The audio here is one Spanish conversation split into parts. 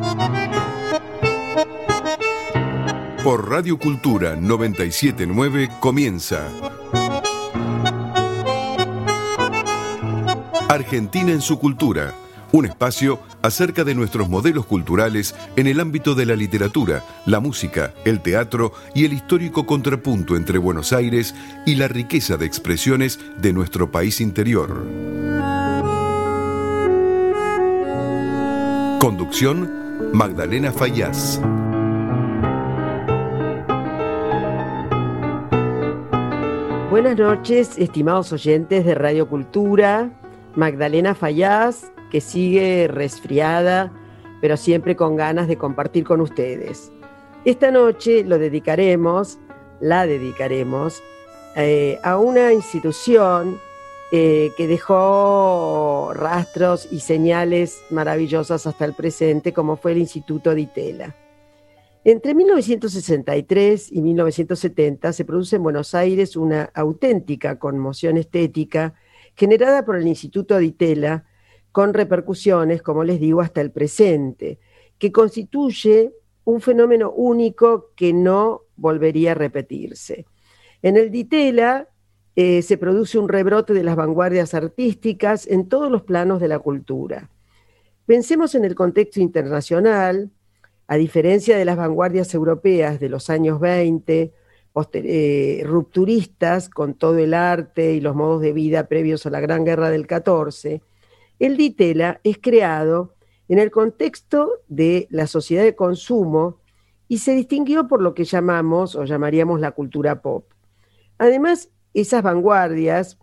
Por Radio Cultura 979 comienza Argentina en su cultura, un espacio acerca de nuestros modelos culturales en el ámbito de la literatura, la música, el teatro y el histórico contrapunto entre Buenos Aires y la riqueza de expresiones de nuestro país interior. Conducción, Magdalena Fayaz. Buenas noches, estimados oyentes de Radio Cultura. Magdalena Fayaz, que sigue resfriada, pero siempre con ganas de compartir con ustedes. Esta noche la dedicaremos a una institución que dejó rastros y señales maravillosas hasta el presente, como fue el Instituto Di Tella. Entre 1963 y 1970 se produce en Buenos Aires una auténtica conmoción estética generada por el Instituto Di Tella, con repercusiones, como les digo, hasta el presente, que constituye un fenómeno único que no volvería a repetirse. En el Di Tella se produce un rebrote de las vanguardias artísticas en todos los planos de la cultura. Pensemos en el contexto internacional. A diferencia de las vanguardias europeas de los años 20, rupturistas con todo el arte y los modos de vida previos a la Gran Guerra del 14, el Di Tella es creado en el contexto de la sociedad de consumo y se distinguió por lo que llamamos o llamaríamos la cultura pop. Además, esas vanguardias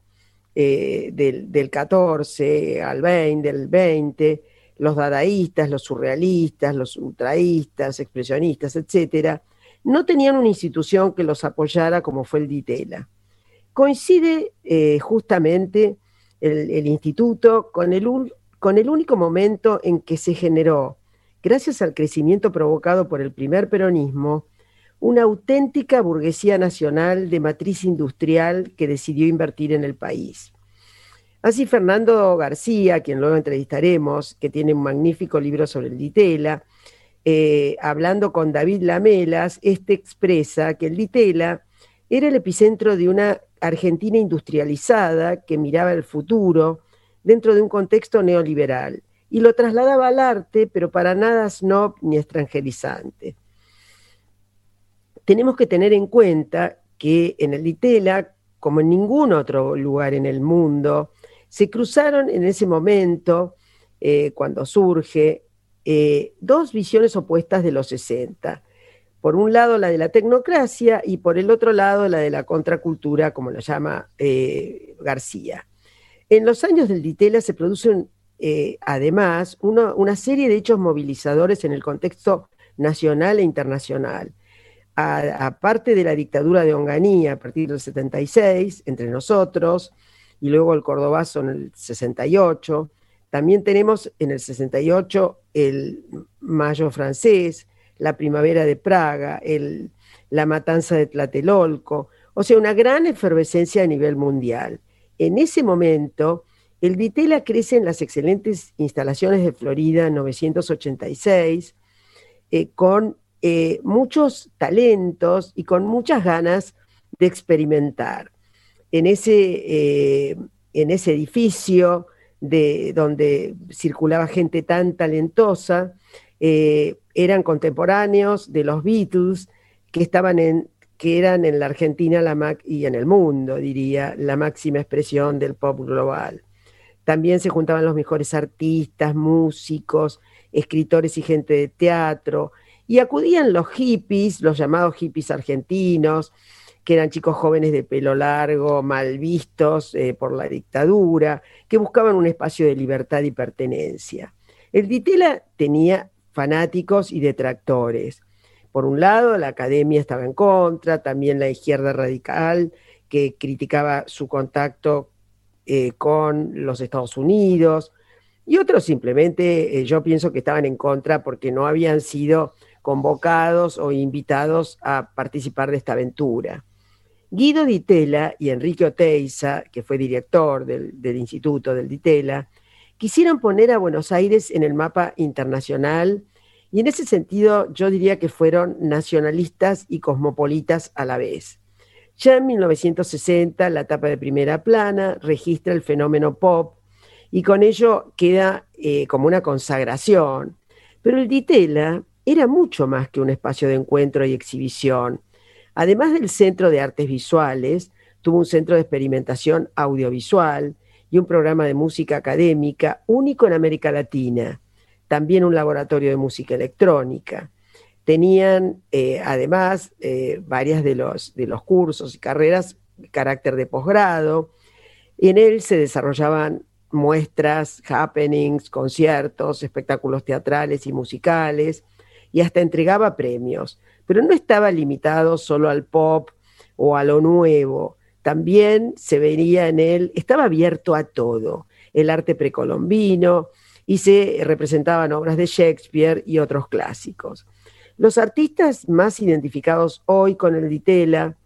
del 14 al 20, del 20, los dadaístas, los surrealistas, los ultraístas, expresionistas, etc., no tenían una institución que los apoyara como fue el Di Tella. Coincide justamente el instituto con el único momento en que se generó, gracias al crecimiento provocado por el primer peronismo, una auténtica burguesía nacional de matriz industrial que decidió invertir en el país. Así Fernando García, quien luego entrevistaremos, que tiene un magnífico libro sobre el Di Tella, hablando con David Lamelas, expresa que el Di Tella era el epicentro de una Argentina industrializada que miraba el futuro dentro de un contexto neoliberal y lo trasladaba al arte, pero para nada snob ni extranjerizante. Tenemos que tener en cuenta que en el Di Tella, como en ningún otro lugar en el mundo, se cruzaron en ese momento, cuando surge, dos visiones opuestas de los 60. Por un lado la de la tecnocracia y por el otro lado la de la contracultura, como lo llama García. En los años del Di Tella se producen además una serie de hechos movilizadores en el contexto nacional e internacional. Aparte de la dictadura de Onganía a partir del 76, entre nosotros, y luego el Cordobazo en el 68, también tenemos en el 68 el Mayo francés, la Primavera de Praga, la Matanza de Tlatelolco, o sea, una gran efervescencia a nivel mundial. En ese momento, el Di Tella crece en las excelentes instalaciones de Florida 986, con muchos talentos y con muchas ganas de experimentar. En ese edificio donde circulaba gente tan talentosa, eran contemporáneos de los Beatles, que eran en la Argentina y en el mundo, diría, la máxima expresión del pop global. También se juntaban los mejores artistas, músicos, escritores y gente de teatro, y acudían los hippies, los llamados hippies argentinos, que eran chicos jóvenes de pelo largo, mal vistos por la dictadura, que buscaban un espacio de libertad y pertenencia. El Di Tella tenía fanáticos y detractores. Por un lado, la academia estaba en contra, también la izquierda radical, que criticaba su contacto con los Estados Unidos, y otros simplemente, yo pienso que estaban en contra porque no habían sido convocados o invitados a participar de esta aventura. Guido Di Tella y Enrique Oteiza, que fue director del Instituto del Di Tella, quisieron poner a Buenos Aires en el mapa internacional y en ese sentido yo diría que fueron nacionalistas y cosmopolitas a la vez. Ya en 1960, la tapa de Primera Plana registra el fenómeno pop y con ello queda como una consagración. Pero el Ditela era mucho más que un espacio de encuentro y exhibición. Además del Centro de Artes Visuales, tuvo un centro de experimentación audiovisual y un programa de música académica único en América Latina. También un laboratorio de música electrónica. Tenían además varias de los cursos y carreras de carácter de posgrado. En él se desarrollaban muestras, happenings, conciertos, espectáculos teatrales y musicales, y hasta entregaba premios. Pero no estaba limitado solo al pop o a lo nuevo. También se veía en él, estaba abierto a todo, el arte precolombino, y se representaban obras de Shakespeare y otros clásicos. Los artistas más identificados hoy con el Ditela,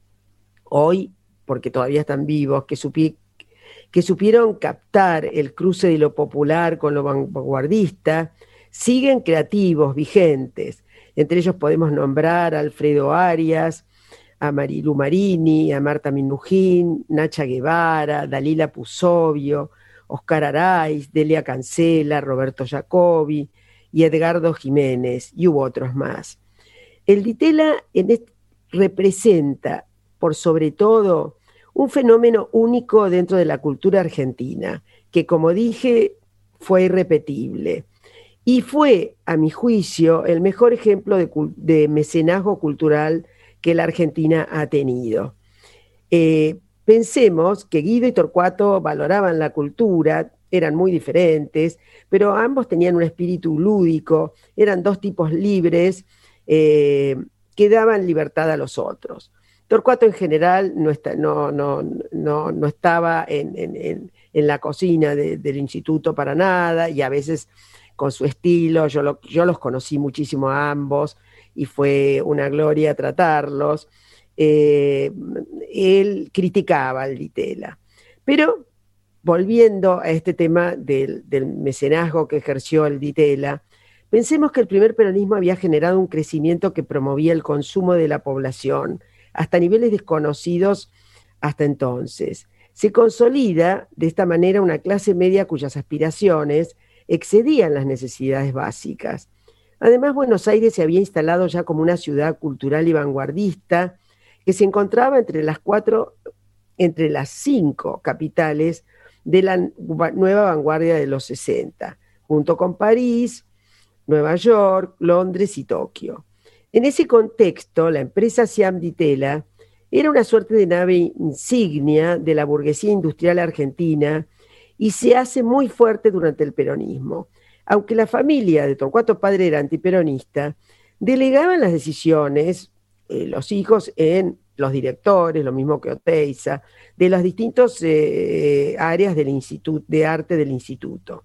hoy porque todavía están vivos, que supieron captar el cruce de lo popular con lo vanguardista, siguen creativos, vigentes. Entre ellos podemos nombrar a Alfredo Arias, a Marilu Marini, a Marta Minujín, Nacha Guevara, Dalila Pusovio, Oscar Araiz, Delia Cancela, Roberto Jacobi y Edgardo Jiménez, y hubo otros más. El Ditela representa, por sobre todo, un fenómeno único dentro de la cultura argentina, que, como dije, fue irrepetible. Y fue, a mi juicio, el mejor ejemplo de mecenazgo cultural que la Argentina ha tenido. Pensemos que Guido y Torcuato valoraban la cultura, eran muy diferentes, pero ambos tenían un espíritu lúdico, eran dos tipos libres que daban libertad a los otros. Torcuato en general no estaba en la cocina del instituto para nada, y a veces con su estilo, yo los conocí muchísimo a ambos y fue una gloria tratarlos. Él criticaba al Ditela, pero volviendo a este tema del mecenazgo que ejerció el Ditela, pensemos que el primer peronismo había generado un crecimiento que promovía el consumo de la población hasta niveles desconocidos hasta entonces. Se consolida de esta manera una clase media cuyas aspiraciones excedían las necesidades básicas. Además, Buenos Aires se había instalado ya como una ciudad cultural y vanguardista que se encontraba entre las 5 capitales de la nueva vanguardia de los 60, junto con París, Nueva York, Londres y Tokio. En ese contexto, la empresa Siam Ditela era una suerte de nave insignia de la burguesía industrial argentina y se hace muy fuerte durante el peronismo. Aunque la familia de Torcuato Padre era antiperonista, delegaban las decisiones, los hijos, en los directores, lo mismo que Oteiza, de las distintas áreas de arte del instituto.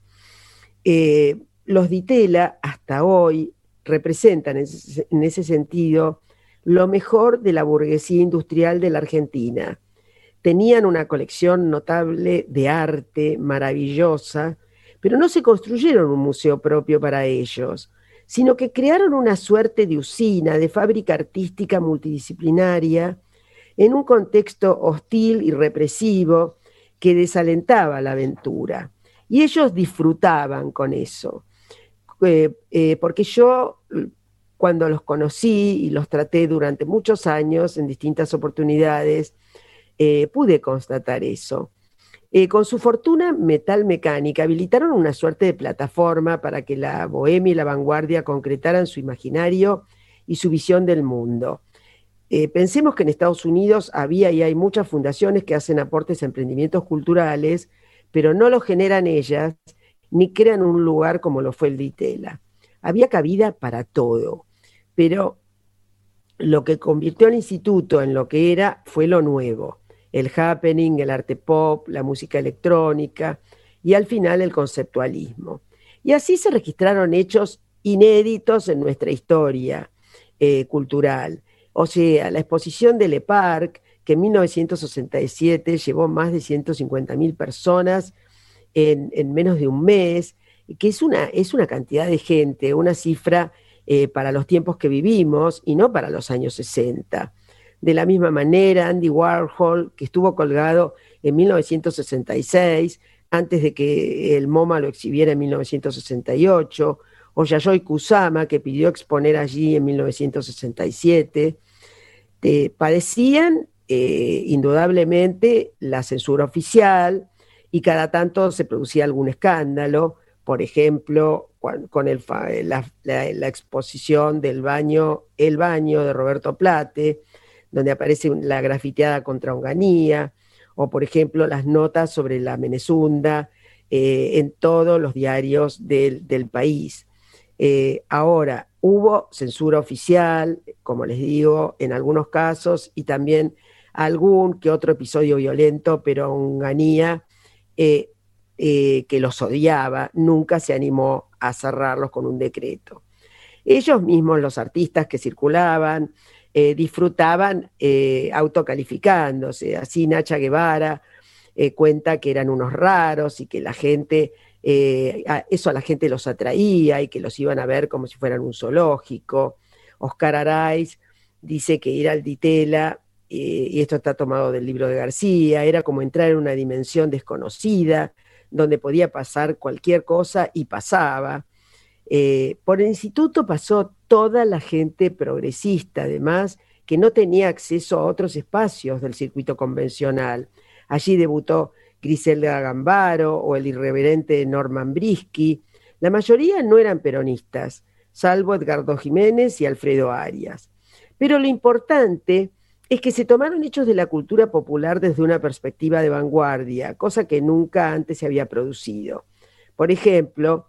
Los Ditela, hasta hoy, representan en ese sentido lo mejor de la burguesía industrial de la Argentina. Tenían una colección notable de arte, maravillosa, pero no se construyeron un museo propio para ellos, sino que crearon una suerte de usina, de fábrica artística multidisciplinaria, en un contexto hostil y represivo que desalentaba la aventura. Y ellos disfrutaban con eso. Porque yo, cuando los conocí y los traté durante muchos años en distintas oportunidades, pude constatar eso. Con su fortuna metalmecánica habilitaron una suerte de plataforma para que la bohemia y la vanguardia concretaran su imaginario y su visión del mundo. Pensemos que en Estados Unidos había y hay muchas fundaciones que hacen aportes a emprendimientos culturales, pero no lo generan ellas, ni crean un lugar como lo fue el Ditela. Había cabida para todo, pero lo que convirtió al instituto en lo que era fue lo nuevo, el happening, el arte pop, la música electrónica y al final el conceptualismo. Y así se registraron hechos inéditos en nuestra historia cultural. O sea, la exposición de Le Parc, que en 1967 llevó más de 150.000 personas en menos de un mes, que es una cantidad de gente, una cifra para los tiempos que vivimos y no para los años 60. De la misma manera, Andy Warhol, que estuvo colgado en 1966, antes de que el MoMA lo exhibiera en 1968, o Yayoi Kusama, que pidió exponer allí en 1967, padecían indudablemente la censura oficial y cada tanto se producía algún escándalo, por ejemplo, con la exposición del El Baño de Roberto Plate, donde aparece la grafiteada contra Onganía, o por ejemplo las notas sobre la Menezunda en todos los diarios del país. Ahora, hubo censura oficial, como les digo, en algunos casos, y también algún que otro episodio violento, pero Onganía, que los odiaba, nunca se animó a cerrarlos con un decreto. Ellos mismos, los artistas que circulaban, disfrutaban autocalificándose. Así Nacha Guevara cuenta que eran unos raros y que la gente, eso a la gente los atraía y que los iban a ver como si fueran un zoológico. Oscar Araiz dice que ir al Ditela, y esto está tomado del libro de García, era como entrar en una dimensión desconocida, donde podía pasar cualquier cosa y pasaba. Por el instituto pasó toda la gente progresista, además, que no tenía acceso a otros espacios del circuito convencional. Allí debutó Griselda Gambaro o el irreverente Norman Brisky. La mayoría no eran peronistas, salvo Edgardo Jiménez y Alfredo Arias. Pero lo importante es que se tomaron hechos de la cultura popular desde una perspectiva de vanguardia, cosa que nunca antes se había producido. Por ejemplo,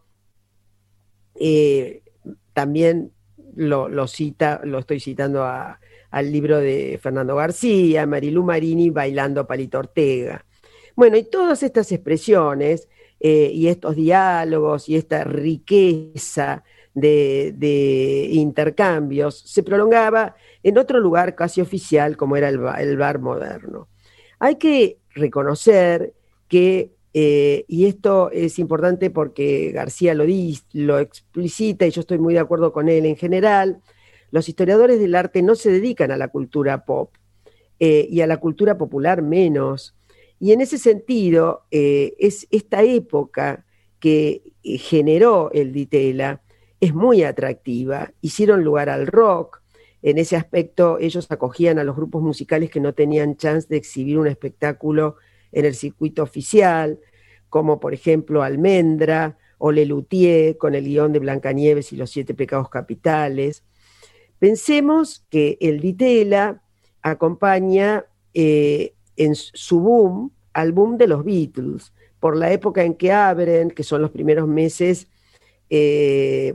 también lo estoy citando al libro de Fernando García, Marilú Marini bailando Palito Ortega. Bueno, y todas estas expresiones y estos diálogos y esta riqueza de intercambios se prolongaba en otro lugar casi oficial como era el bar moderno. Hay que reconocer que y esto es importante porque García lo explicita y yo estoy muy de acuerdo con él en general. Los historiadores del arte no se dedican a la cultura pop y a la cultura popular menos. Y en ese sentido, es esta época que generó el Ditela es muy atractiva. Hicieron lugar al rock. En ese aspecto ellos acogían a los grupos musicales que no tenían chance de exhibir un espectáculo en el circuito oficial, como por ejemplo Almendra o Lelutier con el guión de Blancanieves y los 7 pecados capitales. Pensemos que el Ditela acompaña en su boom al boom de los Beatles, por la época en que abren, que son los primeros meses de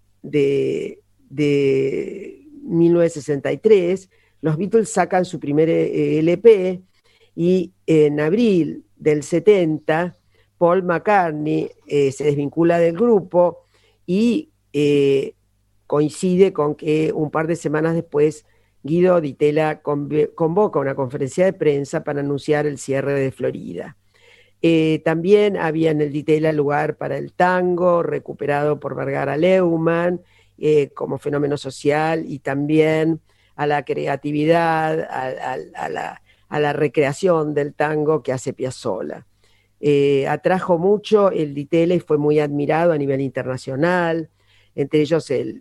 1963, los Beatles sacan su primer LP y en abril del 70 Paul McCartney se desvincula del grupo y coincide con que un par de semanas después Guido Ditela convoca una conferencia de prensa para anunciar el cierre de Florida. También había en el Ditela lugar para el tango, recuperado por Vergara Leumann como fenómeno social, y también a la creatividad, a la recreación del tango que hace Piazzolla. Atrajo mucho el Ditela y fue muy admirado a nivel internacional, entre ellos el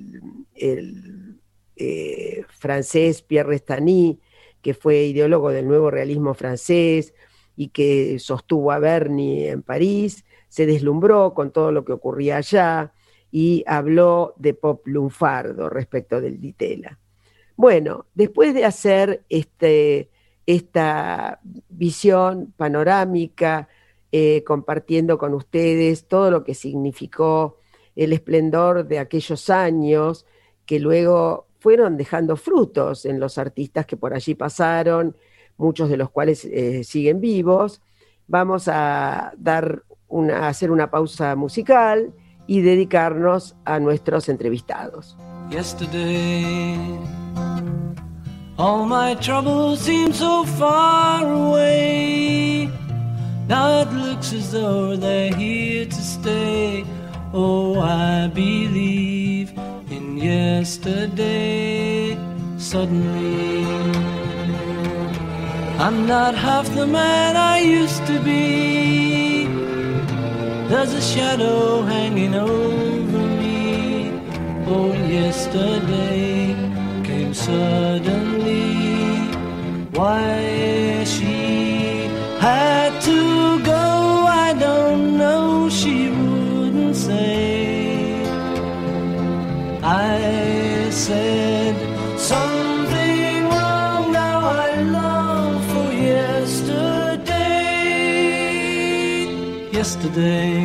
francés Pierre Restany, que fue ideólogo del nuevo realismo francés y que sostuvo a Berni en París, se deslumbró con todo lo que ocurría allá y habló de pop lunfardo respecto del Ditela. Bueno, después de hacer esta visión panorámica, compartiendo con ustedes todo lo que significó el esplendor de aquellos años, que luego fueron dejando frutos en los artistas que por allí pasaron, muchos de los cuales siguen vivos, vamos a hacer una pausa musical y dedicarnos a nuestros entrevistados. Yesterday, all my troubles seem so far away. Now it looks as though they're here to stay. Oh, I believe in yesterday. Suddenly, I'm not half the man I used to be. There's a shadow hanging over me. Oh, yesterday came suddenly. Why she had to go, I don't know. She wouldn't say. I said something wrong, now I long for yesterday. Yesterday,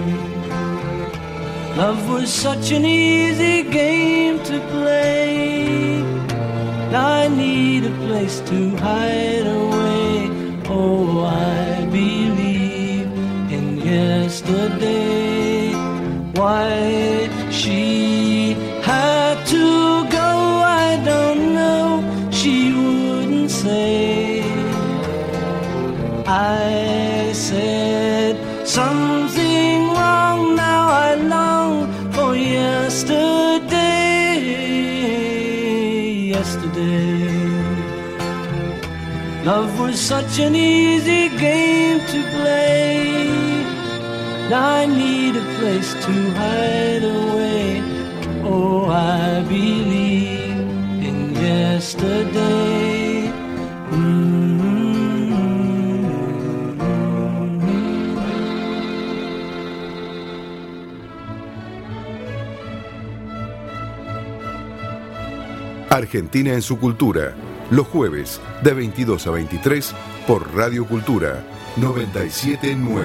love was such an easy game to play. Now I need a place to hide away. Oh, I believe in yesterday. Why she had to go, I don't know. She wouldn't say. I said something wrong, now I long for yesterday. Yesterday, love was such an easy game to play. Now I need a place to hide away. Oh, I believe in yesterday. Argentina en su cultura, los jueves de 22 a 23 por Radio Cultura 979.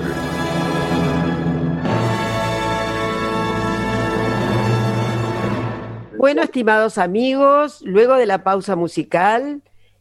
Bueno, estimados amigos, luego de la pausa musical,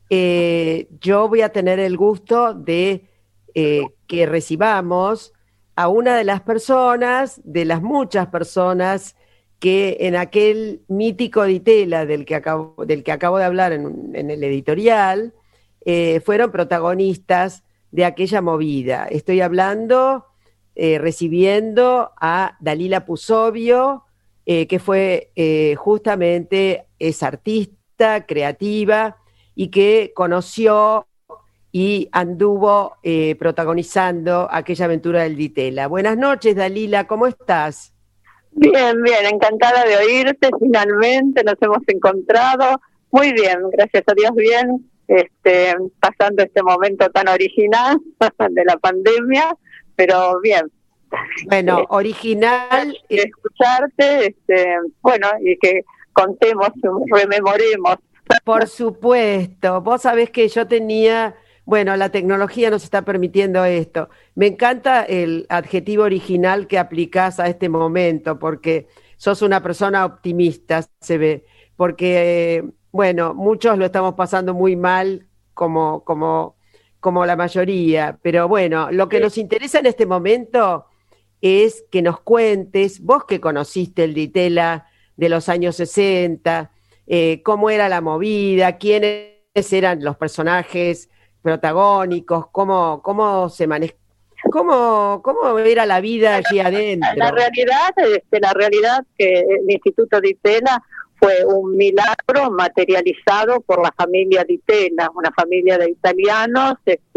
yo voy a tener el gusto de que recibamos a una de las personas, de las muchas personas que en aquel mítico Ditela del que acabo de hablar en el editorial, fueron protagonistas de aquella movida. Estoy hablando, recibiendo a Dalila Pusovio, que fue justamente, es artista, creativa, y que conoció y anduvo protagonizando aquella aventura del Ditela. Buenas noches, Dalila, ¿cómo estás? Bien, bien, encantada de oírte, finalmente nos hemos encontrado. Muy bien, gracias a Dios, bien, pasando este momento tan original de la pandemia, pero bien. Bueno, original. Escucharte, bueno, y que contemos, rememoremos. Por supuesto, vos sabés que yo tenía... Bueno, la tecnología nos está permitiendo esto. Me encanta el adjetivo original que aplicás a este momento, porque sos una persona optimista, se ve. Porque, bueno, muchos lo estamos pasando muy mal, como la mayoría. Pero bueno, lo que nos interesa en este momento es que nos cuentes, vos que conociste el Ditela de los años 60, cómo era la movida, quiénes eran los personajes protagónicos, cómo se maneja, cómo era la vida allí adentro. La realidad que el Instituto Ditela fue un milagro materializado por la familia Ditela, una familia de italianos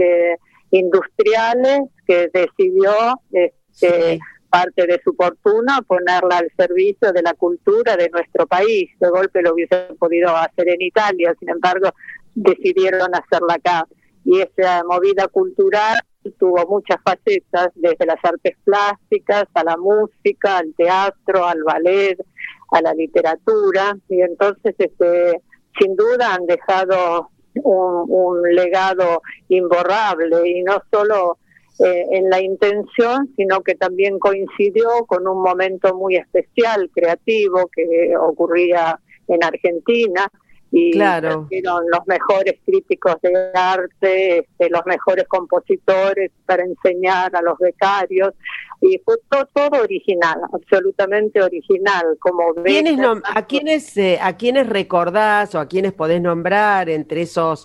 industriales que decidió Sí. parte de su fortuna ponerla al servicio de la cultura de nuestro país. De golpe lo hubiesen podido hacer en Italia, sin embargo decidieron hacerla acá. Y esa movida cultural tuvo muchas facetas, desde las artes plásticas a la música, al teatro, al ballet, a la literatura, y entonces sin duda han dejado un legado imborrable, y no solo en la intención, sino que también coincidió con un momento muy especial, creativo, que ocurría en Argentina, y claro, fueron los mejores críticos de arte, los mejores compositores para enseñar a los becarios, y fue todo original, absolutamente original, como ves. ¿A quiénes recordás o a quiénes podés nombrar entre esos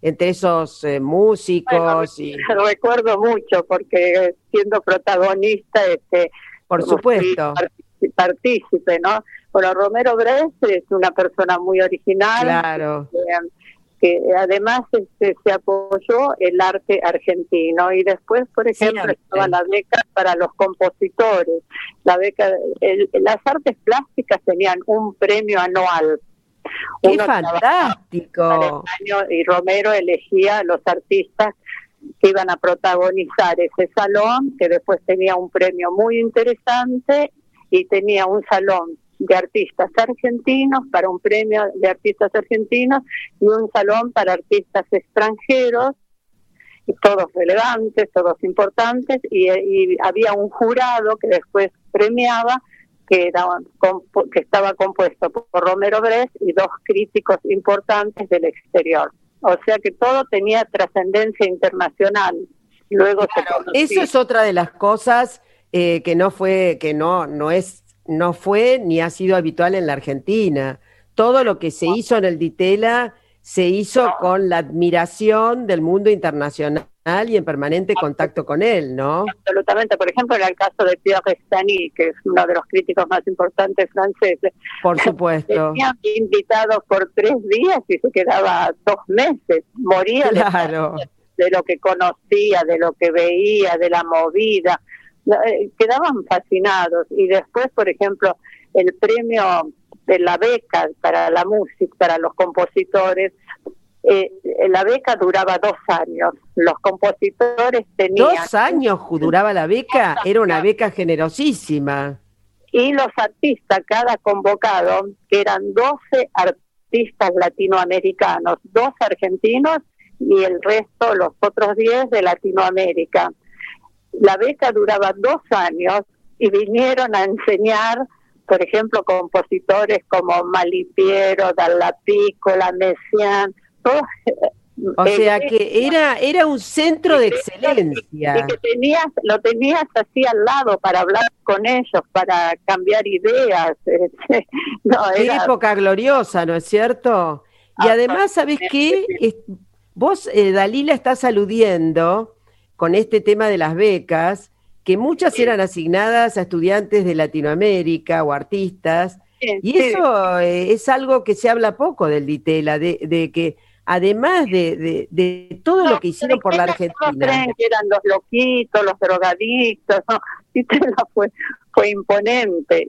músicos? Bueno, recuerdo mucho, porque siendo protagonista, por supuesto, partícipe, ¿no? Bueno, Romero Brest es una persona muy original. Claro. Que además se apoyó el arte argentino, y después, por ejemplo, estaba la beca para los compositores. La beca, las artes plásticas tenían un premio anual. ¡Qué fantástico! Y Romero elegía a los artistas que iban a protagonizar ese salón, que después tenía un premio muy interesante, y tenía un salón de artistas argentinos para un premio de artistas argentinos y un salón para artistas extranjeros, y todos relevantes, todos importantes, y había un jurado que después premiaba, que estaba compuesto por Romero Brest y 2 críticos importantes del exterior. O sea que todo tenía trascendencia internacional. Luego claro, eso es otra de las cosas que no fue ni ha sido habitual en la Argentina. Todo lo que se hizo en el Ditela se hizo con la admiración del mundo internacional y en permanente contacto con él, ¿no? Absolutamente. Por ejemplo, en el caso de Pierre Stani, que es uno de los críticos más importantes franceses. Por supuesto. Tenía invitados por 3 días y se quedaba 2 meses. Moría claro. de lo que conocía, de lo que veía, de la movida. Quedaban fascinados. Y después, por ejemplo, el premio de la beca para la música, para los compositores, la beca duraba 2 años. Los compositores tenían... 2 años duraba la beca, era una beca generosísima. Y los artistas, cada convocado, que eran 12 artistas latinoamericanos, 2 argentinos y el resto, los otros 10 de Latinoamérica. La beca duraba 2 años y vinieron a enseñar, por ejemplo, compositores como Malipiero, Dalla Piccola, Messiaen, todos. O sea que era un centro de excelencia. Y que lo tenías así al lado para hablar con ellos, para cambiar ideas. Qué época gloriosa, ¿no es cierto? Y además, ¿sabés qué? Vos, Dalila, estás aludiendo con este tema de las becas, que muchas eran asignadas a estudiantes de Latinoamérica o artistas, y eso es algo que se habla poco del Ditela, de que además de todo lo que hicieron por la Argentina. No creen que eran los loquitos, los drogadictos, ¿no? Ditela fue imponente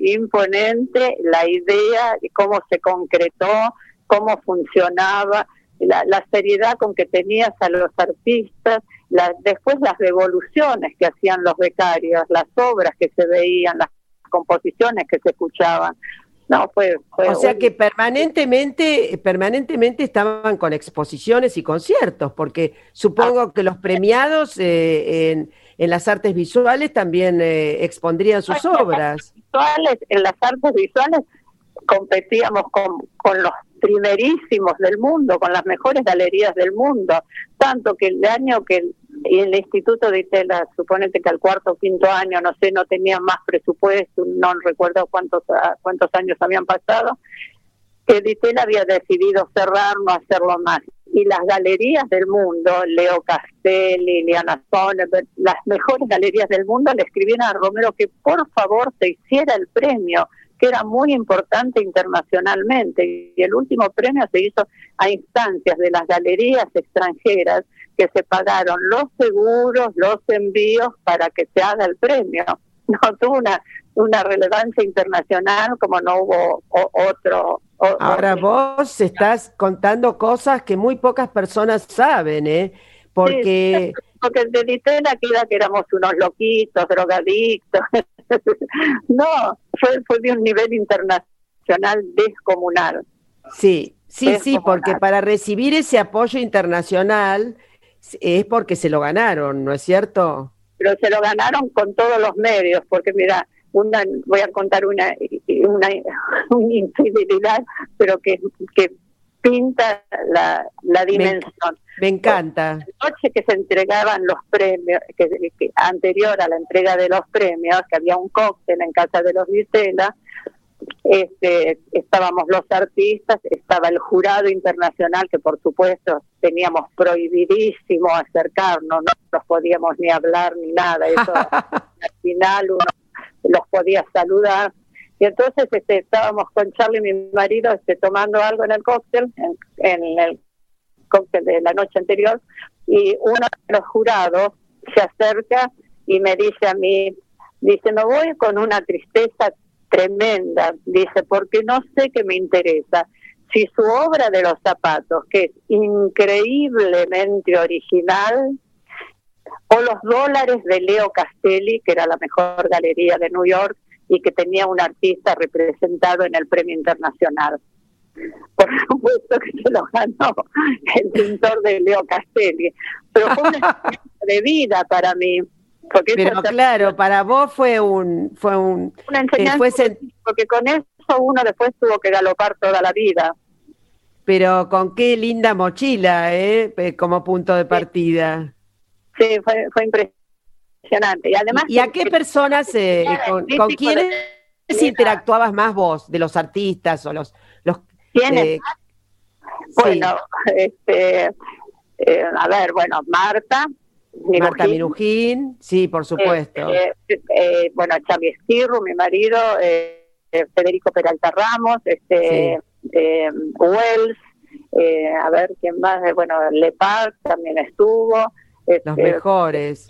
la idea de cómo se concretó, cómo funcionaba, la seriedad con que tenías a los artistas, después las devoluciones que hacían los becarios, las obras que se veían, las composiciones que se escuchaban. No, o sea que permanentemente estaban con exposiciones y conciertos, porque supongo que los premiados en las artes visuales también expondrían sus obras. En las artes visuales competíamos con los primerísimos del mundo, con las mejores galerías del mundo, tanto que el año que el Instituto de Ditela, suponete que al 4º o 5º año, no sé, no tenían más presupuesto, no recuerdo cuántos años habían pasado, que Ditela había decidido cerrar, no hacerlo más. Y las galerías del mundo, Leo Castelli, Liliana Sonnenberg, las mejores galerías del mundo le escribieron a Romero que por favor se hiciera el premio, que era muy importante internacionalmente, y el último premio se hizo a instancias de las galerías extranjeras, que se pagaron los seguros, los envíos para que se haga el premio. No tuvo una relevancia internacional como no hubo otro. Ahora vos estás contando cosas que muy pocas personas saben, ¿eh? Porque... Sí, porque de Ditela queda que éramos unos loquitos, drogadictos. No, fue de un nivel internacional descomunal. Sí, porque para recibir ese apoyo internacional es porque se lo ganaron, ¿no es cierto? Pero se lo ganaron con todos los medios, porque mira, voy a contar una infidelidad, pero que pinta la dimensión. Me encanta. La noche que se entregaban los premios, que anterior a la entrega de los premios, que había un cóctel en casa de los Ditela, estábamos los artistas, estaba el jurado internacional, que por supuesto teníamos prohibidísimo acercarnos, no nos podíamos ni hablar ni nada, eso al final uno los podía saludar, Y entonces estábamos con Charlie, mi marido, tomando algo en el cóctel, en el cóctel de la noche anterior, y uno de los jurados se acerca y me dice a mí, dice, me voy con una tristeza tremenda, dice, porque no sé qué me interesa, si su obra de los zapatos, que es increíblemente original, o los dólares de Leo Castelli, que era la mejor galería de New York y que tenía un artista representado en el Premio Internacional. Por supuesto que se lo ganó el pintor de Leo Castelli, pero fue una experiencia de vida para mí. Pero claro, para vos fue una enseñanza, porque con eso uno después tuvo que galopar toda la vida. Pero con qué linda mochila, como punto de partida. Sí, fue impresionante. Y además, ¿y a qué personas, con quiénes interactuabas más vos, de los artistas o los ¿quiénes? Bueno, a ver, bueno, Marta Minujín, sí, por supuesto. Bueno, Charlie Esquirru, mi marido, Federico Peralta Ramos, Wells, a ver, ¿quién más? Bueno, Lepard también estuvo. Los mejores.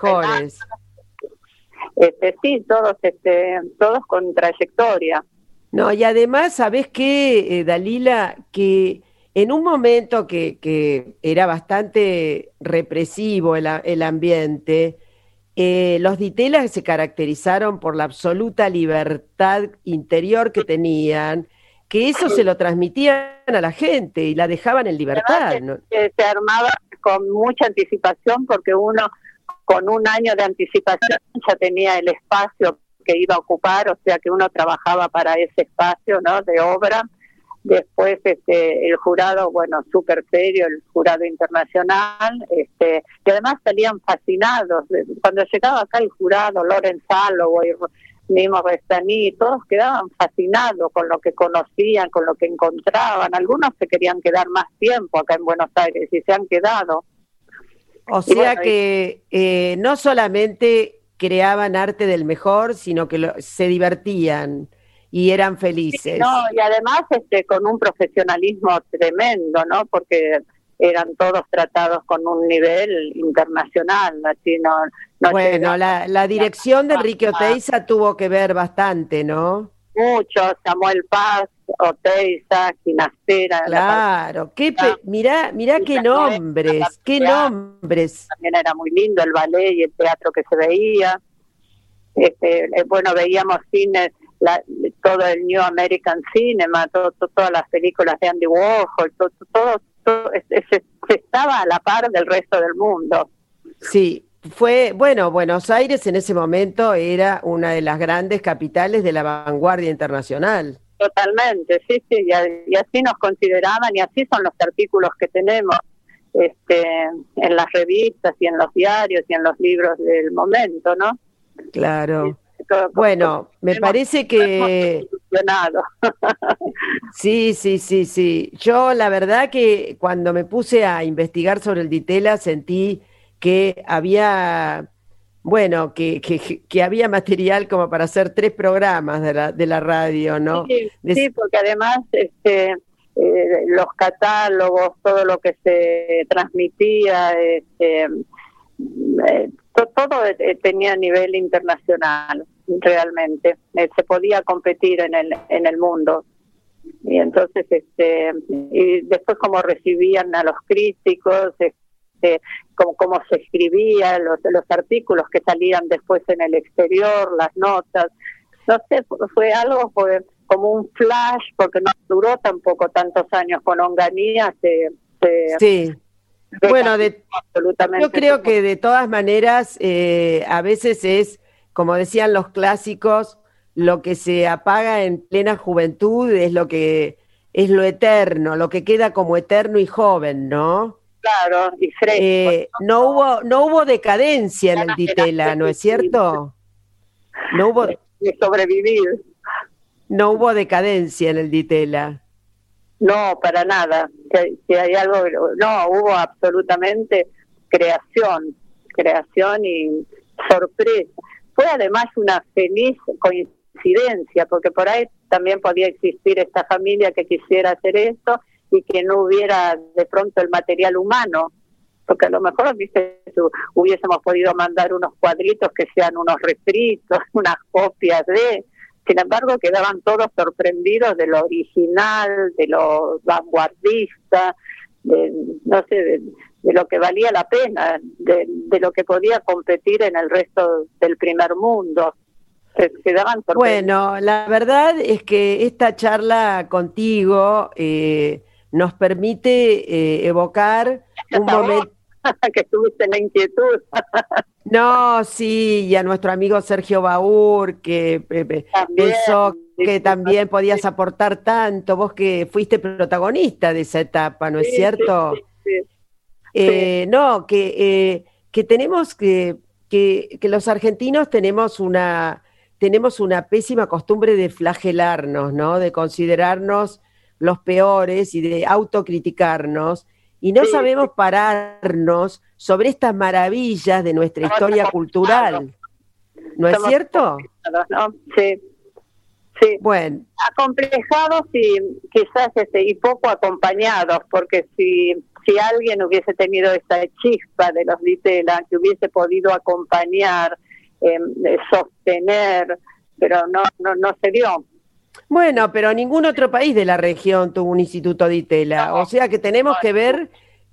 Sí, todos con trayectoria. No, y además, ¿sabés qué, Dalila? Que en un momento que era bastante represivo el ambiente, los Di Tella se caracterizaron por la absoluta libertad interior que tenían, que eso se lo transmitían a la gente y la dejaban en libertad, ¿no? Se armaba con mucha anticipación, porque uno con un año de anticipación ya tenía el espacio que iba a ocupar, o sea que uno trabajaba para ese espacio, ¿no?, de obra. Después el jurado, bueno, súper serio, el jurado internacional, que además salían fascinados. Cuando llegaba acá el jurado, Lorenz Holloway, Mimo Restani, todos quedaban fascinados con lo que conocían, con lo que encontraban. Algunos se querían quedar más tiempo acá en Buenos Aires y se han quedado. O sea que no solamente creaban arte del mejor, sino que se divertían y eran felices. Sí, no, y además con un profesionalismo tremendo, ¿no? Porque eran todos tratados con un nivel internacional, así no bueno, la dirección de Enrique Oteiza tuvo que ver bastante, ¿no? Mucho, Samuel Paz, Oteiza, Ginastera. Claro, mirá qué nombres, qué nombres. También era muy lindo el ballet y el teatro que se veía. Bueno, veíamos cine, todo el New American Cinema, todas las películas de Andy Warhol, todo se estaba a la par del resto del mundo. Sí, Buenos Aires en ese momento era una de las grandes capitales de la vanguardia internacional. Totalmente, sí, y así nos consideraban, y así son los artículos que tenemos en las revistas y en los diarios y en los libros del momento, ¿no? Claro. Bueno, me parece que... Sí. Yo la verdad que cuando me puse a investigar sobre el Di Tella sentí que había, bueno, que había material como para hacer 3 programas de la radio, ¿no? Sí, porque además los catálogos, todo lo que se transmitía, todo tenía nivel internacional, realmente. Se podía competir en el mundo. Y entonces, y después cómo recibían a los críticos, cómo se escribía, los artículos que salían después en el exterior, las notas. No sé, fue como un flash, porque no duró tampoco tantos años con Onganía. Sí. Bueno, yo creo que de todas maneras a veces es, como decían los clásicos, lo que se apaga en plena juventud es lo eterno, lo que queda como eterno y joven, ¿no? Claro, y fresco. No hubo decadencia en el Di Tella, ¿no es cierto? No hubo sobrevivir. No hubo decadencia en el Di Tella. No, para nada. Si hay algo, no, hubo absolutamente creación y sorpresa. Fue además una feliz coincidencia coincidencia, porque por ahí también podía existir esta familia que quisiera hacer esto y que no hubiera de pronto el material humano, porque a lo mejor, viste, hubiésemos podido mandar unos cuadritos que sean unos refritos, unas copias de... Sin embargo, quedaban todos sorprendidos de lo original, de lo vanguardista, no sé, de lo que valía la pena, de lo que podía competir en el resto del primer mundo. Se quedaban sorprendidos. Bueno, la verdad es que esta charla contigo nos permite evocar un momento... que tuviste la inquietud. No, sí, y a nuestro amigo Sergio Baur, que pensó que también podías aportar tanto, vos que fuiste protagonista de esa etapa, ¿no es cierto? Sí. No, que tenemos que los argentinos tenemos una pésima costumbre de flagelarnos, ¿no? De considerarnos los peores y de autocriticarnos. Y no sabemos pararnos sobre estas maravillas de nuestra historia cultural. ¿No es cierto? ¿No? Sí, sí. Bueno. Acomplejados y quizás y poco acompañados, porque si alguien hubiese tenido esa chispa de los Di Tella, que hubiese podido acompañar, sostener, pero no se dio. Bueno, pero ningún otro país de la región tuvo un instituto Di Tella, o sea que tenemos que ver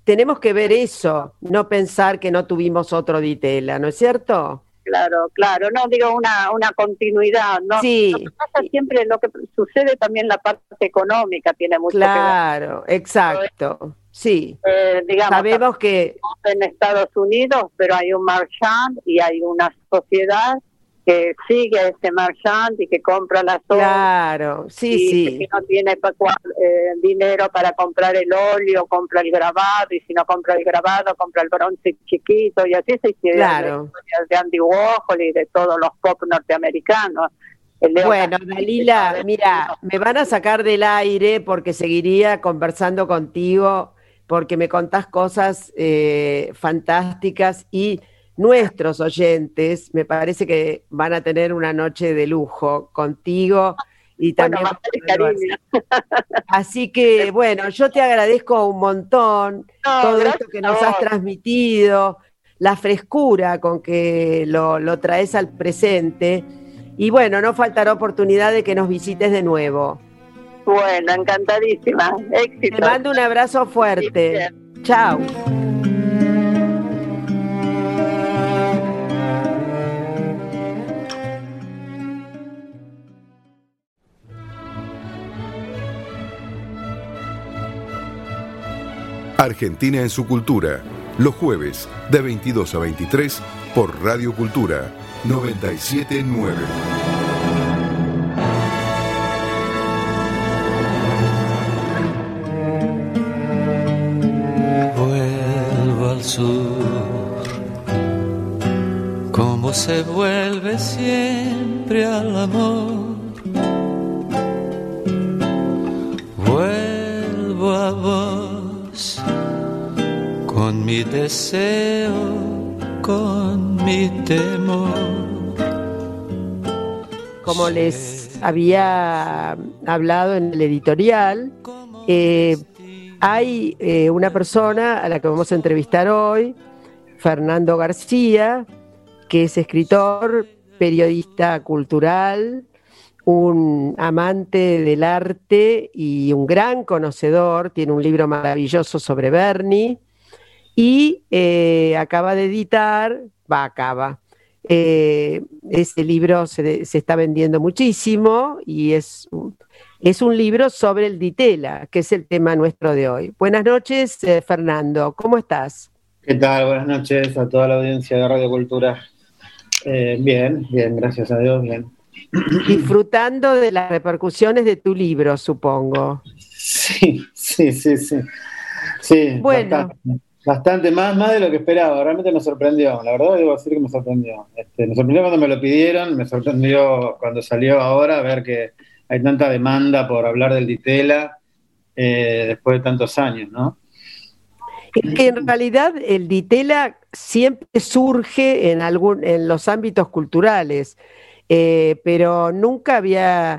eso, no pensar que no tuvimos otro Di Tella, ¿no es cierto? Claro, no digo una continuidad, ¿no? Sí. Lo que pasa siempre, lo que sucede también la parte económica tiene mucho que ver. Claro, exacto, sí. Digamos, sabemos que en Estados Unidos, pero hay un marchand y hay una sociedad que sigue a ese marchand y que compra las obras. Claro, sí. Que no tiene dinero para comprar el óleo, compra el grabado, y si no compra el grabado, compra el bronce chiquito, y así se hicieron claro. de Andy Warhol y de todos los pop norteamericanos. Bueno, Dalila, mira, me van a sacar del aire porque seguiría conversando contigo, porque me contás cosas fantásticas y nuestros oyentes me parece que van a tener una noche de lujo contigo y también así que bueno, yo te agradezco un montón todo esto que nos has transmitido, la frescura con que lo traes al presente y bueno, no faltará oportunidad de que nos visites de nuevo. Bueno, encantadísima, éxito. Te mando un abrazo fuerte. Chao. Argentina en su cultura, los jueves de 22 a 23 por Radio Cultura 97.9. Vuelvo al sur, como se vuelve siempre al amor. Vuelvo a vos, con mi deseo, con mi temor. Como les había hablado en el editorial, hay una persona a la que vamos a entrevistar hoy, Fernando García, que es escritor, periodista cultural, un amante del arte y un gran conocedor, tiene un libro maravilloso sobre Berni y acaba de editar, ese libro se está vendiendo muchísimo y es un libro sobre el Di Tella, que es el tema nuestro de hoy. Buenas noches, Fernando, ¿cómo estás? ¿Qué tal? Buenas noches a toda la audiencia de Radio Cultura. Bien, gracias a Dios, bien. Disfrutando de las repercusiones de tu libro, supongo. Sí. Bueno. Bastante más de lo que esperaba, realmente me sorprendió, la verdad debo decir que me sorprendió. Me sorprendió cuando me lo pidieron, me sorprendió cuando salió ahora ver que hay tanta demanda por hablar del Di Tella después de tantos años, ¿no? Es que en realidad el Di Tella siempre surge en los ámbitos culturales. pero nunca había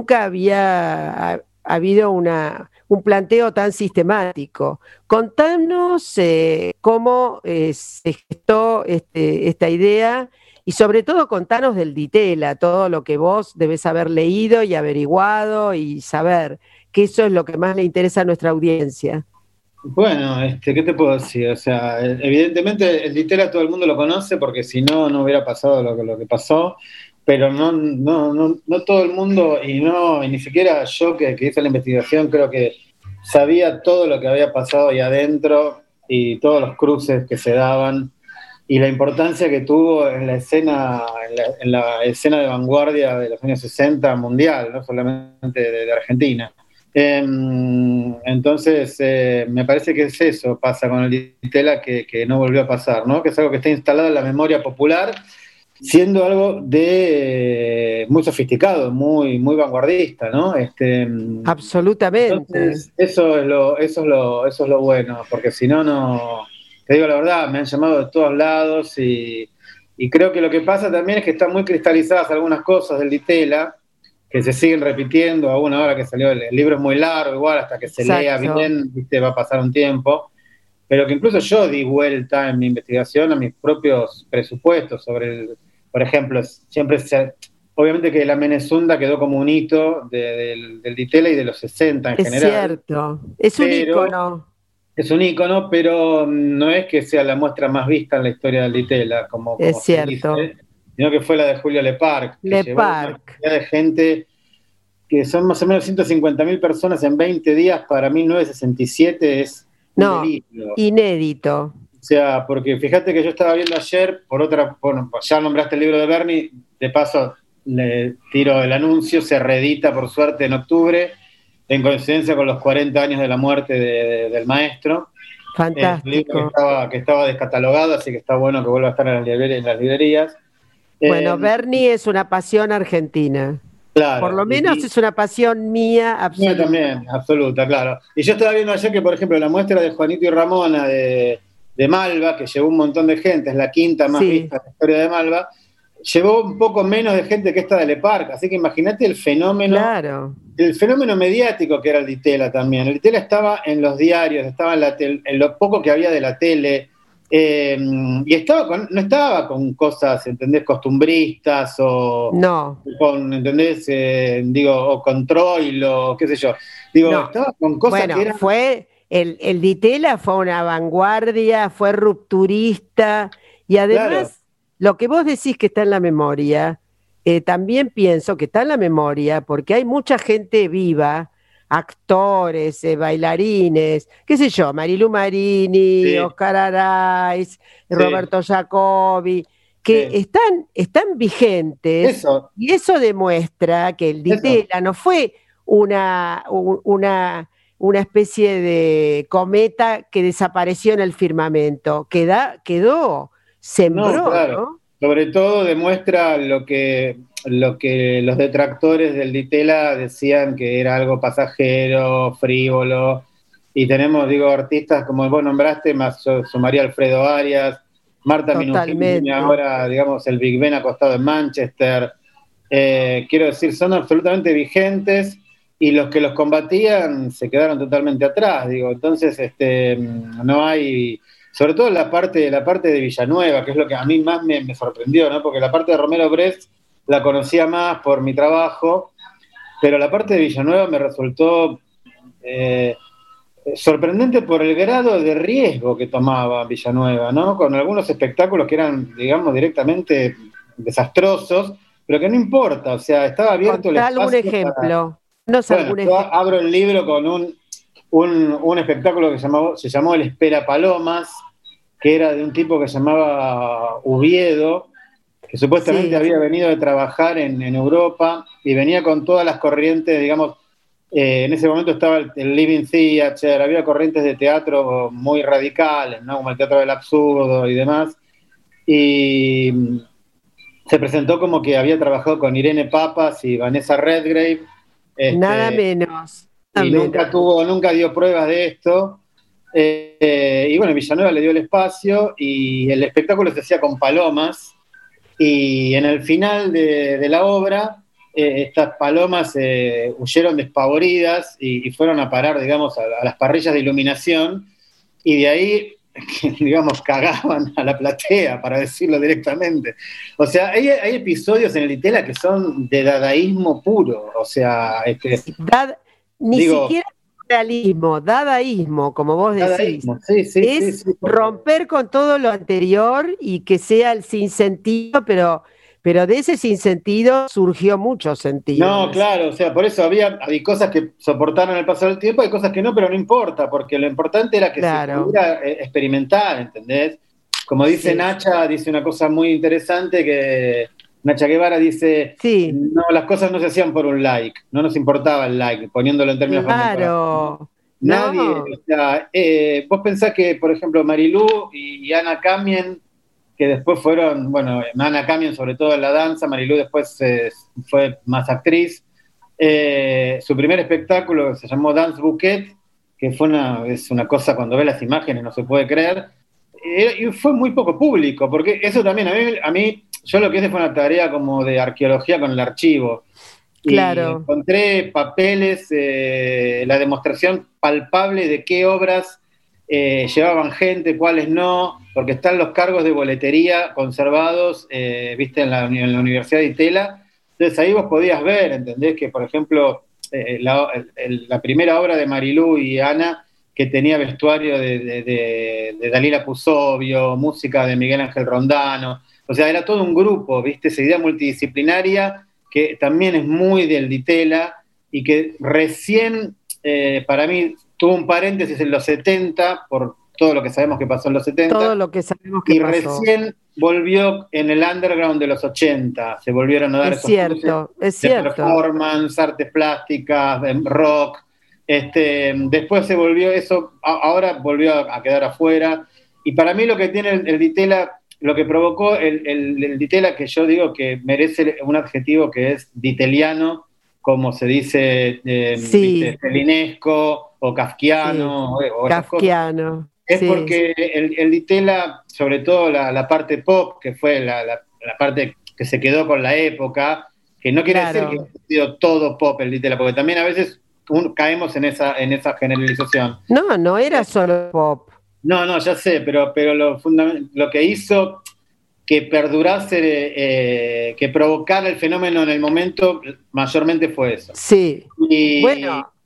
habido un planteo tan sistemático. Contanos cómo se gestó esta idea y sobre todo contanos del Ditela, todo lo que vos debes haber leído y averiguado y saber, que eso es lo que más le interesa a nuestra audiencia. Bueno, ¿qué te puedo decir? O sea, evidentemente el Ditela todo el mundo lo conoce porque si no, no hubiera pasado lo que pasó, pero no todo el mundo, y ni siquiera yo que hice la investigación, creo que sabía todo lo que había pasado ahí adentro y todos los cruces que se daban y la importancia que tuvo en la escena, en la escena de vanguardia de los años 60 mundial, no solamente de Argentina. Entonces, me parece que es eso, pasa con el Ditela que no volvió a pasar, ¿no? Que es algo que está instalado en la memoria popular, siendo algo de muy sofisticado, muy vanguardista, ¿no? Absolutamente. Entonces, eso es lo bueno, porque si no, te digo la verdad, me han llamado de todos lados y creo que lo que pasa también es que están muy cristalizadas algunas cosas del Ditela, que se siguen repitiendo, aún ahora que salió el libro es muy largo, igual hasta que se lea bien, ¿viste? Va a pasar un tiempo, pero que incluso yo di vuelta en mi investigación a mis propios presupuestos sobre por ejemplo, obviamente que la Menezunda quedó como un hito del Ditela y de los 60 en general. Es cierto, es un ícono. Es un ícono, pero no es que sea la muestra más vista en la historia del Ditela, como es cierto. Se dice, sino que fue la de Julio Leparc, que llevó una cantidad de gente, que son más o menos 150.000 personas en 20 días para 1967, es un delirio. Inédito. O sea, porque fíjate que yo estaba viendo ayer, ya nombraste el libro de Berni, de paso le tiro el anuncio, se reedita por suerte en octubre, en coincidencia con los 40 años de la muerte del maestro. Fantástico. Un libro que estaba descatalogado, así que está bueno que vuelva a estar en las librerías. Bueno, Berni es una pasión argentina. Claro. Por lo menos es una pasión mía absoluta. Mía también, absoluta, claro. Y yo estaba viendo ayer que, por ejemplo, la muestra de Juanito y Ramona de Malva, que llevó un montón de gente, es la quinta más vista de la historia de Malva, llevó un poco menos de gente que esta de Leparc, así que imagínate el fenómeno mediático que era el Ditela también. El Ditela estaba en los diarios, estaba en lo poco que había de la tele, y no estaba con cosas, ¿entendés?, costumbristas o con, ¿entendés?, o con Troilo, qué sé yo. Estaba con cosas que eran... El Ditela fue una vanguardia, fue rupturista y además lo que vos decís que está en la memoria, también pienso que está en la memoria porque hay mucha gente viva, actores, bailarines, qué sé yo, Marilu Marini, Oscar Araiz, Roberto Jacobi, que están vigentes. Y eso demuestra que el Ditela no fue una especie de cometa que desapareció en el firmamento, sembró, ¿no? Sobre todo demuestra lo que los detractores del Ditela decían que era algo pasajero, frívolo, y tenemos, artistas como vos nombraste, más sumaría Alfredo Arias, Marta Minujín, ahora, el Big Ben acostado en Manchester. Quiero decir, son absolutamente vigentes, y los que los combatían se quedaron totalmente atrás, entonces no hay, sobre todo la parte de Villanueva, que es lo que a mí más me sorprendió, ¿no? Porque la parte de Romero Brest la conocía más por mi trabajo, pero la parte de Villanueva me resultó sorprendente por el grado de riesgo que tomaba Villanueva, ¿no? Con algunos espectáculos que eran, directamente desastrosos, pero que no importa, o sea, estaba abierto el espacio. Un ejemplo. Yo abro el libro con un espectáculo que se llamó El Espera Palomas, que era de un tipo que se llamaba Uviedo, que supuestamente había venido de trabajar en Europa y venía con todas las corrientes, en ese momento estaba el Living Theatre, había corrientes de teatro muy radicales, ¿no? Como el teatro del absurdo y demás, y se presentó como que había trabajado con Irene Papas y Vanessa Redgrave. Nada menos. Nunca dio pruebas de esto. Y bueno, Villanueva le dio el espacio y el espectáculo se hacía con palomas. y en el final de la obra, estas palomas huyeron despavoridas y fueron a parar, digamos, a las parrillas de iluminación, y de ahí, digamos, cagaban a la platea, para decirlo directamente. O sea, hay episodios en el Ditela que son de dadaísmo puro, o sea, ni siquiera realismo, dadaísmo, como vos decís. Dadaísmo, sí, romper con todo lo anterior y que sea el sinsentido, pero de ese sinsentido surgió mucho sentido. No, claro, o sea, por eso había cosas que soportaron el paso del tiempo, hay cosas que no, pero no importa, porque lo importante era que se pudiera experimentar, ¿entendés? Como dice Nacha, dice una cosa muy interesante, que Nacha Guevara dice, no, las cosas no se hacían por un like, no nos importaba el like, poniéndolo en términos claro. Nadie, o sea, vos pensás que, por ejemplo, Marilú y Ana Kamien, que después fueron, bueno, Ana Kamien sobre todo en la danza, Marilú después fue más actriz, su primer espectáculo se llamó Dance Bouquet, que es una cosa, cuando ves las imágenes no se puede creer, y fue muy poco público, porque eso también, a mí yo lo que hice fue una tarea como de arqueología con el archivo. Claro. Y encontré papeles, la demostración palpable de qué obras llevaban gente, cuáles no, porque están los cargos de boletería conservados, viste, en la Universidad de Itela. Entonces ahí vos podías ver, ¿entendés? Que, por ejemplo, la primera obra de Marilú y Ana, que tenía vestuario de Dalila Pusovio, música de Miguel Ángel Rondano, o sea, era todo un grupo, viste, esa idea multidisciplinaria que también es muy del Ditela y que recién, para mí, tuvo un paréntesis en los 70, por todo lo que sabemos que pasó en los 70. Todo lo que sabemos que pasó. Y recién volvió en el underground de los 80, se volvieron a dar esos cursos de performance, artes plásticas, rock. Después se volvió eso, ahora volvió a quedar afuera. Y para mí lo que tiene el Ditela, lo que provocó el Ditela, que yo digo que merece un adjetivo que es diteliano, como se dice felinesco o kafkiano. O kafkiano. Es porque el Ditela, sobre todo la parte pop, que fue la parte que se quedó con la época, que no quiere decir que haya sido todo pop el Ditela, porque también a veces caemos en esa generalización. No era solo pop. No, ya sé, pero lo que hizo que perdurase, que provocara el fenómeno en el momento, mayormente fue eso. Sí. Y lo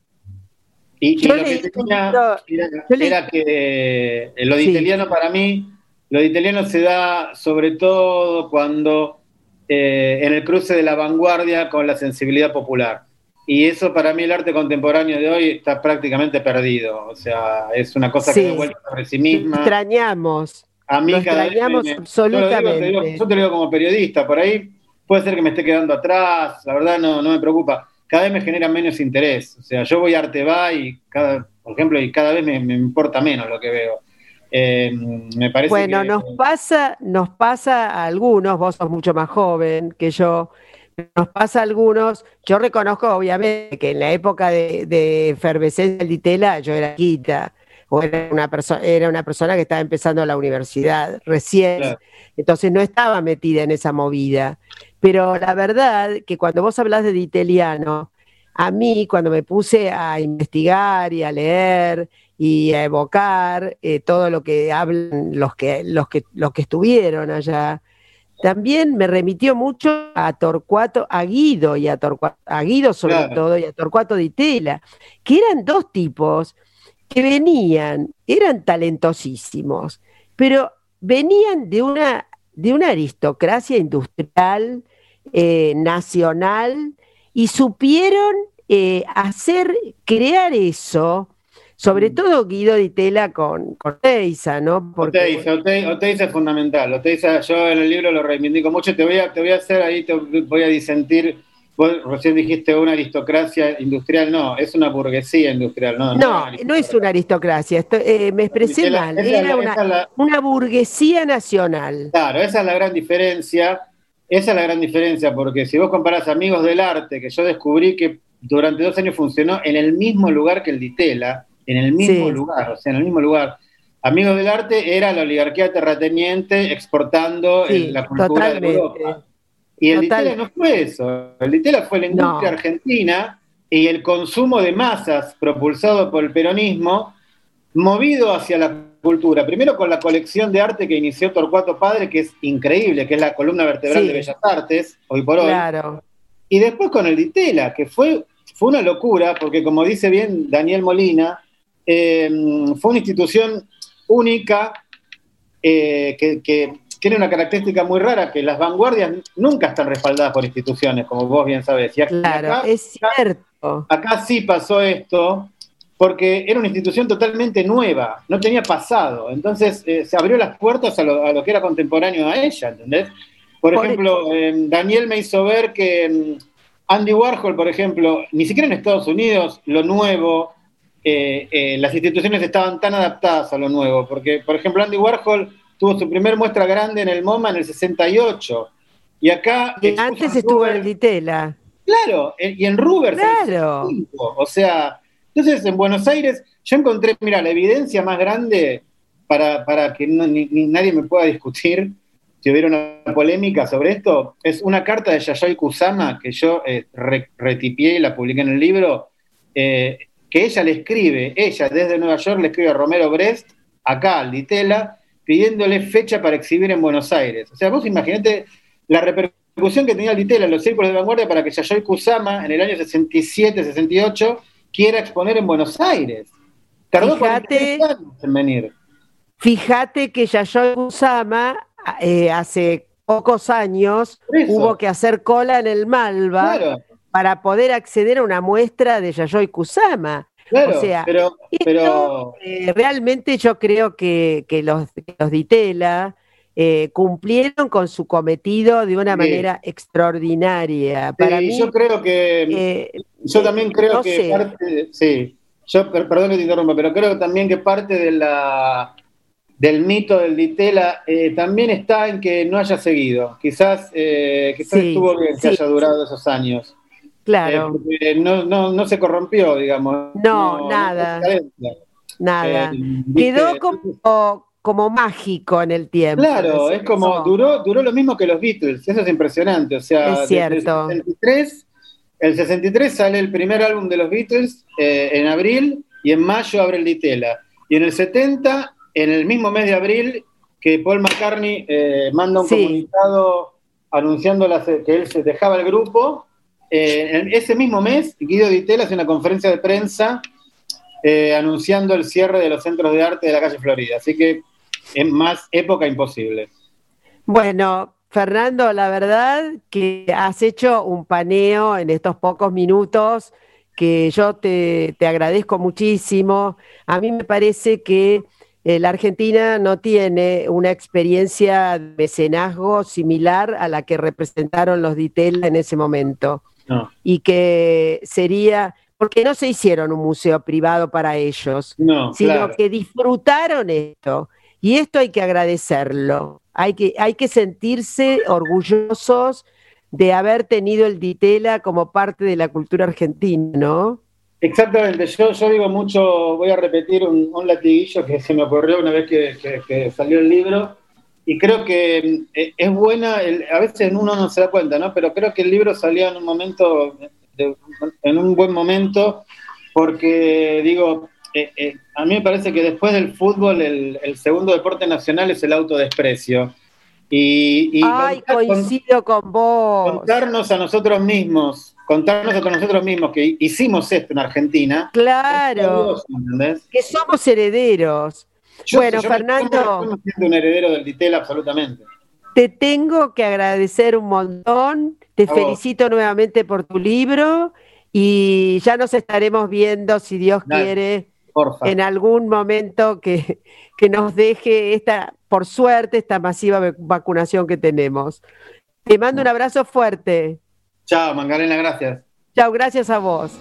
que tenía era que lo diteliano, para mí, lo diteliano se da sobre todo cuando en el cruce de la vanguardia con la sensibilidad popular. Y eso, para mí, el arte contemporáneo de hoy está prácticamente perdido. O sea, es una cosa que da vuelta sobre sí misma. Extrañamos. A mí extrañamos absolutamente. Yo te lo digo como periodista, por ahí puede ser que me esté quedando atrás, la verdad no me preocupa. Cada vez me genera menos interés. O sea, yo voy a Arteba y por ejemplo, cada vez me importa menos lo que veo. Me parece bueno, nos pasa a algunos, vos sos mucho más joven que yo, nos pasa a algunos, yo reconozco obviamente que en la época de efervescencia del Ditela yo era chiquita, o era una persona que estaba empezando la universidad recién, claro. Entonces no estaba metida en esa movida, pero la verdad que cuando vos hablás de diteliano, a mí cuando me puse a investigar y a leer y a evocar todo lo que hablan los que estuvieron allá, también me remitió mucho a Torcuato, a Guido sobre claro. todo, y a Torcuato Di Tella, que eran dos tipos que eran talentosísimos, pero venían de una aristocracia industrial, nacional, y supieron crear eso. Sobre todo Guido Di Tella con Oteiza, ¿no? Oteiza es fundamental. Oteiza, yo en el libro lo reivindico mucho. Te voy a hacer ahí, te voy a disentir. Vos recién dijiste una aristocracia industrial, no, es una burguesía industrial. No es una aristocracia, me expresé mal, era una burguesía nacional. Claro, esa es la gran diferencia, porque si vos comparás Amigos del Arte, que yo descubrí que durante 2 años funcionó en el mismo lugar que el Ditela, en el mismo lugar. Amigos del Arte era la oligarquía terrateniente exportando la cultura de Europa. Y el Ditela no fue eso. El Ditela fue la industria argentina y el consumo de masas propulsado por el peronismo, movido hacia la cultura. Primero con la colección de arte que inició Torcuato Padre, que es increíble, que es la columna vertebral de Bellas Artes, hoy por hoy. Claro. Y después con el Ditela, que fue una locura, porque como dice bien Daniel Molina, fue una institución única que tiene una característica muy rara, que las vanguardias nunca están respaldadas por instituciones, como vos bien sabés. Y acá, es cierto. Acá sí pasó esto, porque era una institución totalmente nueva, no tenía pasado. Entonces se abrió las puertas a lo que era contemporáneo a ella, ¿entendés? Por ejemplo, Daniel me hizo ver que Andy Warhol, por ejemplo, ni siquiera en Estados Unidos, lo nuevo, las instituciones estaban tan adaptadas a lo nuevo, porque, por ejemplo, Andy Warhol tuvo su primer muestra grande en el MoMA en el 68, y acá... Y antes estuvo en el Ditela. Claro, y en Rubers en el 65, o sea... Entonces, en Buenos Aires, yo encontré, mira, la evidencia más grande para que nadie me pueda discutir, si hubiera una polémica sobre esto, es una carta de Yayoi Kusama, que yo retipié y la publiqué en el libro, que ella desde Nueva York le escribe a Romero Brest, acá al Ditela, pidiéndole fecha para exhibir en Buenos Aires. O sea, vos imaginate la repercusión que tenía el Ditela en los círculos de vanguardia para que Yayoi Kusama, en el año 67, 68, quiera exponer en Buenos Aires. Tardó 43 años en venir. Fíjate que Yayoi Kusama hace pocos años hubo que hacer cola en el Malva para poder acceder a una muestra de Yayoi Kusama. Claro, o sea, pero... realmente yo creo que los Ditela cumplieron con su cometido de una manera extraordinaria. Para mí, yo creo que... yo también creo que parte... perdón que te interrumpa, pero creo también que parte del mito del Ditela también está en que no haya seguido. Quizás estuvo bien que haya durado esos años. Claro. No se corrompió, digamos. No, nada. Nada. Quedó como mágico en el tiempo. Claro, es como, duró lo mismo que los Beatles, eso es impresionante. O sea, es cierto. El 63 sale el primer álbum de los Beatles en abril, y en mayo abre el Ditela. Y en el 70, en el mismo mes de abril, que Paul McCartney manda un comunicado anunciando que él se dejaba el grupo, en ese mismo mes, Guido Ditela hace una conferencia de prensa anunciando el cierre de los centros de arte de la calle Florida. Así que es más época imposible. Bueno, Fernando, la verdad que has hecho un paneo en estos pocos minutos que yo te agradezco muchísimo. A mí me parece que la Argentina no tiene una experiencia de mecenazgo similar a la que representaron los Ditela en ese momento. No. Y que sería, porque no se hicieron un museo privado para ellos, sino que disfrutaron esto. Y esto hay que agradecerlo. Hay que sentirse orgullosos de haber tenido el Ditela como parte de la cultura argentina, ¿no? Exactamente. Yo digo mucho, voy a repetir un latiguillo que se me ocurrió una vez que salió el libro, y creo que es buena, a veces uno no se da cuenta, ¿no? Pero creo que el libro salió en un momento, en un buen momento, porque digo... a mí me parece que después del fútbol el segundo deporte nacional es el autodesprecio. Coincido con vos. Contarnos a nosotros mismos que hicimos esto en Argentina. Claro, que somos herederos. Fernando, yo me siento un heredero del Ditela absolutamente. Te tengo que agradecer un montón, te felicito nuevamente por tu libro y ya nos estaremos viendo, si Dios quiere, porfa, en algún momento que nos deje por suerte, esta masiva vacunación que tenemos. Te mando un abrazo fuerte. Chao, Magdalena, gracias. Chao, gracias a vos.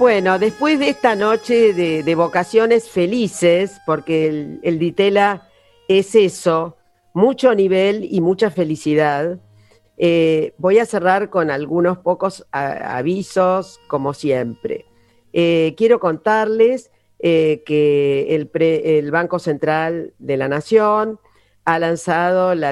Bueno, después de esta noche de vocaciones felices, porque el Ditela es eso, mucho nivel y mucha felicidad, voy a cerrar con algunos pocos avisos, como siempre. Quiero contarles que el Banco Central de la Nación ha lanzado la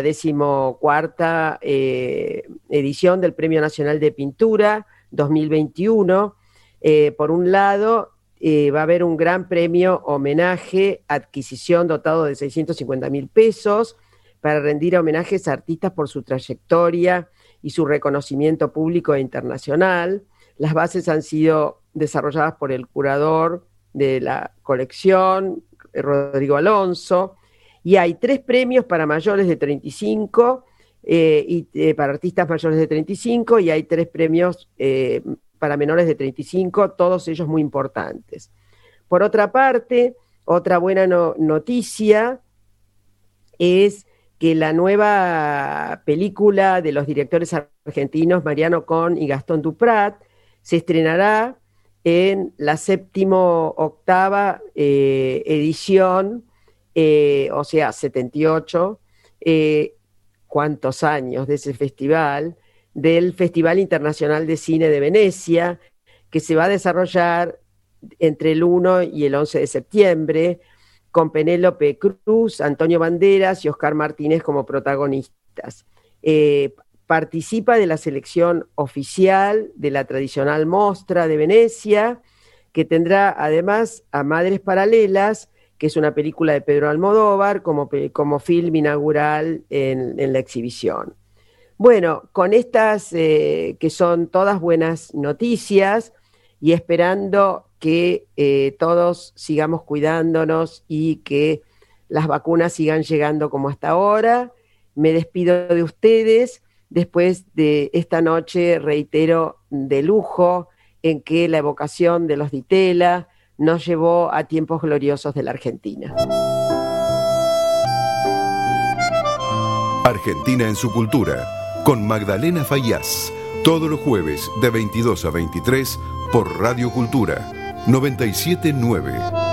14ª edición del Premio Nacional de Pintura 2021. Por un lado, va a haber un gran premio homenaje, adquisición dotado de 650.000 pesos para rendir homenajes a artistas por su trayectoria y su reconocimiento público e internacional. Las bases han sido desarrolladas por el curador de la colección, Rodrigo Alonso, y hay 3 premios para mayores de 35, para artistas mayores de 35, y hay 3 premios para menores de 35, todos ellos muy importantes. Por otra parte, otra buena noticia es que la nueva película de los directores argentinos Mariano Con y Gastón Duprat se estrenará en la 78ª edición, o sea, 78, cuántos años de ese festival, del Festival Internacional de Cine de Venecia, que se va a desarrollar entre el 1 y el 11 de septiembre, con Penélope Cruz, Antonio Banderas y Oscar Martínez como protagonistas. Participa de la selección oficial de la tradicional Mostra de Venecia, que tendrá además a Madres Paralelas, que es una película de Pedro Almodóvar, como film inaugural en la exhibición. Bueno, con estas que son todas buenas noticias y esperando que todos sigamos cuidándonos y que las vacunas sigan llegando como hasta ahora, me despido de ustedes después de esta noche, reitero, de lujo, en que la evocación de los Ditela nos llevó a tiempos gloriosos de la Argentina. Argentina en su cultura, con Magdalena Faíaz, todos los jueves de 22 a 23 por Radio Cultura 97.9.